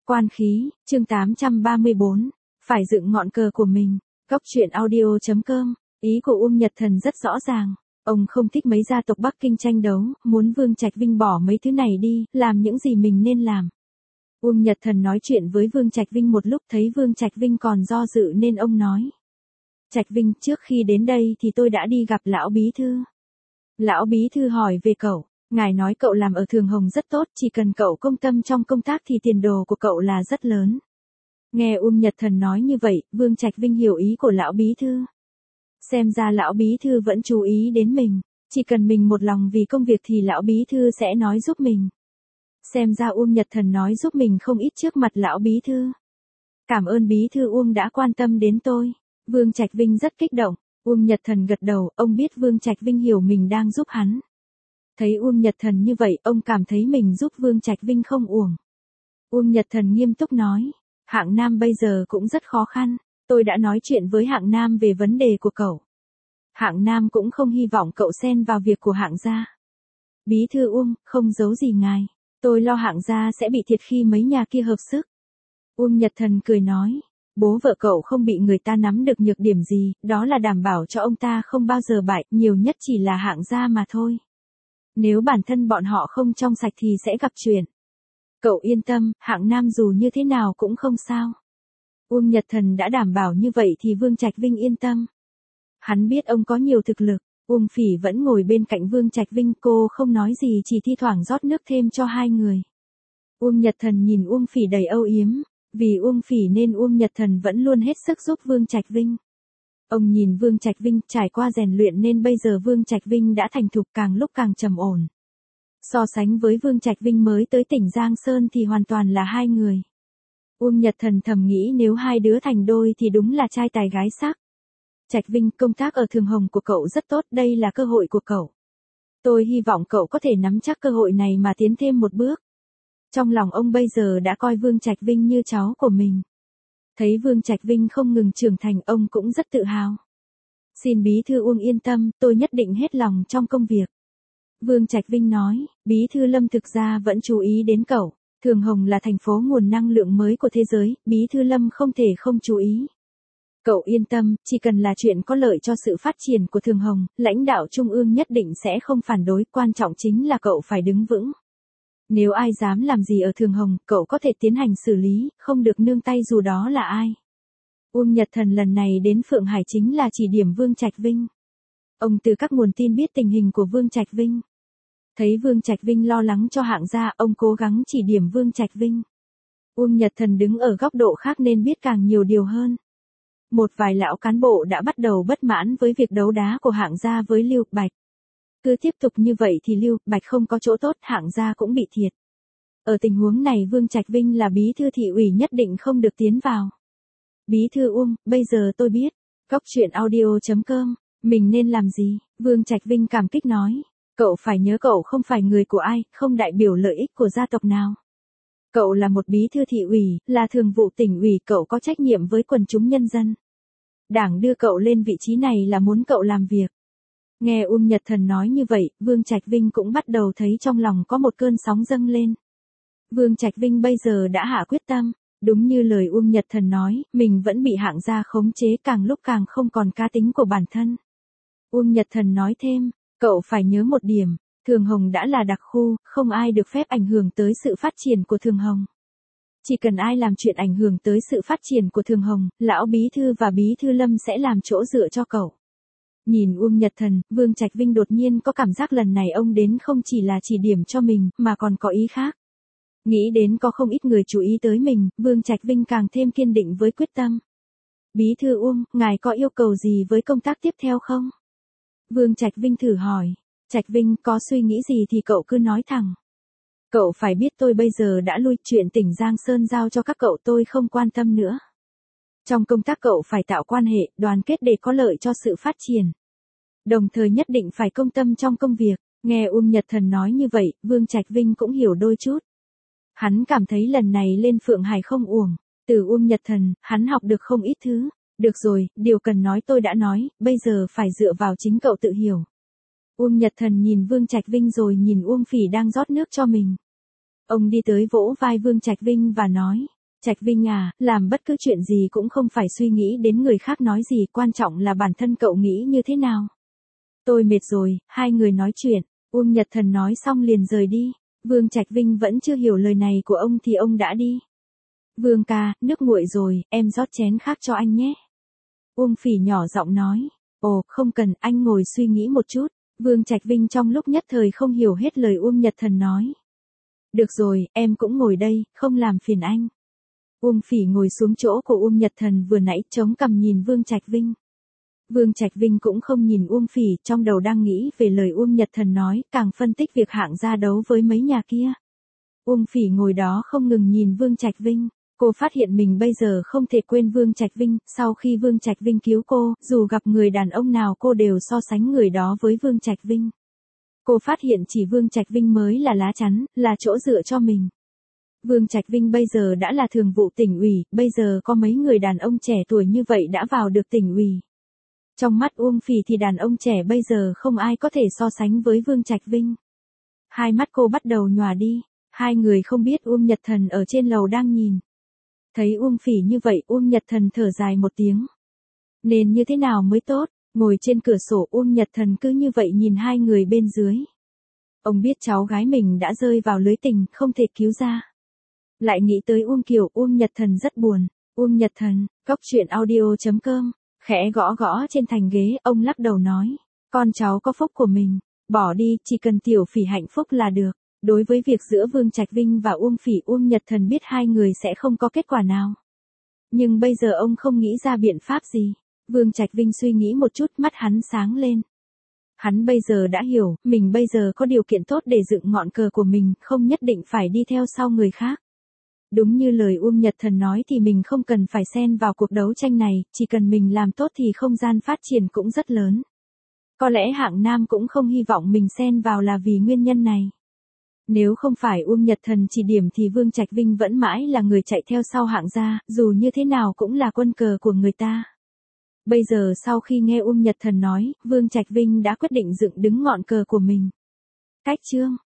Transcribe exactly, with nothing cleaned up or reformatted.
Quan khí, chương tám trăm ba mươi bốn, phải dựng ngọn cờ của mình. Góc truyện audio chấm com, ý của Uông Nhật Thần rất rõ ràng. Ông không thích mấy gia tộc Bắc Kinh tranh đấu, muốn Vương Trạch Vinh bỏ mấy thứ này đi, làm những gì mình nên làm. Uông Nhật Thần nói chuyện với Vương Trạch Vinh một lúc, thấy Vương Trạch Vinh còn do dự nên ông nói. Trạch Vinh, trước khi đến đây thì tôi đã đi gặp lão bí thư. Lão bí thư hỏi về cậu, ngài nói cậu làm ở Thường Hồng rất tốt, chỉ cần cậu công tâm trong công tác thì tiền đồ của cậu là rất lớn. Nghe Uông Nhật Thần nói như vậy, Vương Trạch Vinh hiểu ý của lão bí thư. Xem ra lão bí thư vẫn chú ý đến mình, chỉ cần mình một lòng vì công việc thì lão bí thư sẽ nói giúp mình. Xem ra Uông Nhật Thần nói giúp mình không ít trước mặt lão bí thư. Cảm ơn bí thư Uông đã quan tâm đến tôi. Vương Trạch Vinh rất kích động. Uông Nhật Thần gật đầu, ông biết Vương Trạch Vinh hiểu mình đang giúp hắn. Thấy Uông Nhật Thần như vậy, ông cảm thấy mình giúp Vương Trạch Vinh không uổng. Uông Nhật Thần nghiêm túc nói, Hạng Nam bây giờ cũng rất khó khăn, tôi đã nói chuyện với Hạng Nam về vấn đề của cậu. Hạng Nam cũng không hy vọng cậu xen vào việc của Hạng gia. Bí thư Uông, không giấu gì ngài, tôi lo Hạng gia sẽ bị thiệt khi mấy nhà kia hợp sức. Uông Nhật Thần cười nói, bố vợ cậu không bị người ta nắm được nhược điểm gì, đó là đảm bảo cho ông ta không bao giờ bại, nhiều nhất chỉ là Hạng gia mà thôi. Nếu bản thân bọn họ không trong sạch thì sẽ gặp chuyện. Cậu yên tâm, Hạng Nam dù như thế nào cũng không sao. Uông Nhật Thần đã đảm bảo như vậy thì Vương Trạch Vinh yên tâm. Hắn biết ông có nhiều thực lực. Uông Phỉ vẫn ngồi bên cạnh Vương Trạch Vinh, cô không nói gì, chỉ thi thoảng rót nước thêm cho hai người. Uông Nhật Thần nhìn Uông Phỉ đầy âu yếm, vì Uông Phỉ nên Uông Nhật Thần vẫn luôn hết sức giúp Vương Trạch Vinh. Ông nhìn Vương Trạch Vinh trải qua rèn luyện nên bây giờ Vương Trạch Vinh đã thành thục, càng lúc càng trầm ổn. So sánh với Vương Trạch Vinh mới tới tỉnh Giang Sơn thì hoàn toàn là hai người. Uông Nhật Thần thầm nghĩ nếu hai đứa thành đôi thì đúng là trai tài gái sắc. Trạch Vinh, công tác ở Thường Hồng của cậu rất tốt, đây là cơ hội của cậu. Tôi hy vọng cậu có thể nắm chắc cơ hội này mà tiến thêm một bước. Trong lòng ông bây giờ đã coi Vương Trạch Vinh như cháu của mình. Thấy Vương Trạch Vinh không ngừng trưởng thành, ông cũng rất tự hào. Xin bí thư Uông yên tâm, tôi nhất định hết lòng trong công việc. Vương Trạch Vinh nói, bí thư Lâm thực ra vẫn chú ý đến cậu. Thường Hồng là thành phố nguồn năng lượng mới của thế giới, bí thư Lâm không thể không chú ý. Cậu yên tâm, chỉ cần là chuyện có lợi cho sự phát triển của Thường Hồng, lãnh đạo trung ương nhất định sẽ không phản đối, quan trọng chính là cậu phải đứng vững. Nếu ai dám làm gì ở Thường Hồng, cậu có thể tiến hành xử lý, không được nương tay dù đó là ai. Uông Nhật Thần lần này đến Phượng Hải chính là chỉ điểm Vương Trạch Vinh. Ông từ các nguồn tin biết tình hình của Vương Trạch Vinh. Thấy Vương Trạch Vinh lo lắng cho Hạng gia, ông cố gắng chỉ điểm Vương Trạch Vinh. Uông Nhật Thần đứng ở góc độ khác nên biết càng nhiều điều hơn. Một vài lão cán bộ đã bắt đầu bất mãn với việc đấu đá của Hạng gia với Lưu Bạch. Cứ tiếp tục như vậy thì Lưu Bạch không có chỗ tốt, Hạng gia cũng bị thiệt. Ở tình huống này Vương Trạch Vinh là bí thư thị ủy nhất định không được tiến vào. Bí thư Uông, bây giờ tôi biết. Góc truyện audio chấm com, mình nên làm gì? Vương Trạch Vinh cảm kích nói. Cậu phải nhớ cậu không phải người của ai, không đại biểu lợi ích của gia tộc nào. Cậu là một bí thư thị ủy, là thường vụ tỉnh ủy, cậu có trách nhiệm với quần chúng nhân dân. Đảng đưa cậu lên vị trí này là muốn cậu làm việc. Nghe Uông Nhật Thần nói như vậy, Vương Trạch Vinh cũng bắt đầu thấy trong lòng có một cơn sóng dâng lên. Vương Trạch Vinh bây giờ đã hạ quyết tâm, đúng như lời Uông Nhật Thần nói, mình vẫn bị Hạng gia khống chế, càng lúc càng không còn cá tính của bản thân. Uông Nhật Thần nói thêm, cậu phải nhớ một điểm, Thường Hồng đã là đặc khu, không ai được phép ảnh hưởng tới sự phát triển của Thường Hồng. Chỉ cần ai làm chuyện ảnh hưởng tới sự phát triển của Thường Hồng, lão bí thư và bí thư Lâm sẽ làm chỗ dựa cho cậu. Nhìn Uông Nhật Thần, Vương Trạch Vinh đột nhiên có cảm giác lần này ông đến không chỉ là chỉ điểm cho mình, mà còn có ý khác. Nghĩ đến có không ít người chú ý tới mình, Vương Trạch Vinh càng thêm kiên định với quyết tâm. Bí thư Uông, ngài có yêu cầu gì với công tác tiếp theo không? Vương Trạch Vinh thử hỏi. Trạch Vinh, có suy nghĩ gì thì cậu cứ nói thẳng. Cậu phải biết tôi bây giờ đã lui, chuyện tỉnh Giang Sơn giao cho các cậu tôi không quan tâm nữa. Trong công tác cậu phải tạo quan hệ, đoàn kết để có lợi cho sự phát triển. Đồng thời nhất định phải công tâm trong công việc. Nghe Uông Nhật Thần nói như vậy, Vương Trạch Vinh cũng hiểu đôi chút. Hắn cảm thấy lần này lên Phượng Hải không uổng. Từ Uông Nhật Thần, hắn học được không ít thứ. Được rồi, điều cần nói tôi đã nói, bây giờ phải dựa vào chính cậu tự hiểu. Uông Nhật Thần nhìn Vương Trạch Vinh rồi nhìn Uông Phỉ đang rót nước cho mình. Ông đi tới vỗ vai Vương Trạch Vinh và nói, Trạch Vinh à, làm bất cứ chuyện gì cũng không phải suy nghĩ đến người khác nói gì, quan trọng là bản thân cậu nghĩ như thế nào. Tôi mệt rồi, hai người nói chuyện, Uông Nhật Thần nói xong liền rời đi. Vương Trạch Vinh vẫn chưa hiểu lời này của ông thì ông đã đi. Vương ca, nước nguội rồi, em rót chén khác cho anh nhé. Uông Phỉ nhỏ giọng nói. Ồ, không cần, anh ngồi suy nghĩ một chút. Vương Trạch Vinh trong lúc nhất thời không hiểu hết lời Uông Nhật Thần nói. Được rồi, em cũng ngồi đây, không làm phiền anh. Uông Phỉ ngồi xuống chỗ của Uông Nhật Thần vừa nãy, chống cằm nhìn Vương Trạch Vinh. Vương Trạch Vinh cũng không nhìn Uông Phỉ, trong đầu đang nghĩ về lời Uông Nhật Thần nói, càng phân tích việc hạng gia đấu với mấy nhà kia. Uông Phỉ ngồi đó không ngừng nhìn Vương Trạch Vinh. Cô phát hiện mình bây giờ không thể quên Vương Trạch Vinh, sau khi Vương Trạch Vinh cứu cô, dù gặp người đàn ông nào cô đều so sánh người đó với Vương Trạch Vinh. Cô phát hiện chỉ Vương Trạch Vinh mới là lá chắn, là chỗ dựa cho mình. Vương Trạch Vinh bây giờ đã là thường vụ tỉnh ủy, bây giờ có mấy người đàn ông trẻ tuổi như vậy đã vào được tỉnh ủy. Trong mắt Uông Phỉ thì đàn ông trẻ bây giờ không ai có thể so sánh với Vương Trạch Vinh. Hai mắt cô bắt đầu nhòa đi, hai người không biết Uông Nhật Thần ở trên lầu đang nhìn. Thấy Uông Phỉ như vậy, Uông Nhật Thần thở dài một tiếng. Nên như thế nào mới tốt, ngồi trên cửa sổ Uông Nhật Thần cứ như vậy nhìn hai người bên dưới. Ông biết cháu gái mình đã rơi vào lưới tình, không thể cứu ra. Lại nghĩ tới Uông Kiều, Uông Nhật Thần rất buồn. Uông Nhật Thần, cốc truyện audio chấm com, khẽ gõ gõ trên thành ghế, ông lắc đầu nói. Con cháu có phúc của mình, bỏ đi, chỉ cần Tiểu Phỉ hạnh phúc là được. Đối với việc giữa Vương Trạch Vinh và Uông Phỉ, Uông Nhật Thần biết hai người sẽ không có kết quả nào. Nhưng bây giờ ông không nghĩ ra biện pháp gì. Vương Trạch Vinh suy nghĩ một chút, mắt hắn sáng lên. Hắn bây giờ đã hiểu, mình bây giờ có điều kiện tốt để dựng ngọn cờ của mình, không nhất định phải đi theo sau người khác. Đúng như lời Uông Nhật Thần nói thì mình không cần phải xen vào cuộc đấu tranh này, chỉ cần mình làm tốt thì không gian phát triển cũng rất lớn. Có lẽ Hạng Nam cũng không hy vọng mình xen vào là vì nguyên nhân này. Nếu không phải Uông Nhật Thần chỉ điểm thì Vương Trạch Vinh vẫn mãi là người chạy theo sau Hạng gia, dù như thế nào cũng là quân cờ của người ta. Bây giờ sau khi nghe Uông Nhật Thần nói, Vương Trạch Vinh đã quyết định dựng đứng ngọn cờ của mình. Cách chương